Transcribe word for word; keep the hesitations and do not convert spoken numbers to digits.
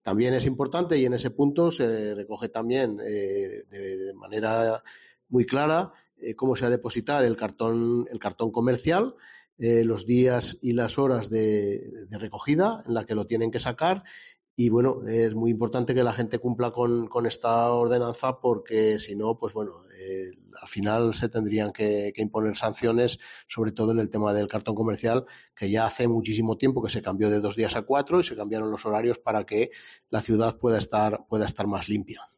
También es importante y en ese punto se recoge también eh, de, de manera muy clara eh, cómo se ha de depositar el cartón, el cartón comercial, eh, los días y las horas de, de recogida en la que lo tienen que sacar. Y bueno, es muy importante que la gente cumpla con, con esta ordenanza porque si no, pues bueno, eh, al final se tendrían que, que imponer sanciones, sobre todo en el tema del cartón comercial, que ya hace muchísimo tiempo que se cambió de dos días a cuatro y se cambiaron los horarios para que la ciudad pueda estar, pueda estar más limpia.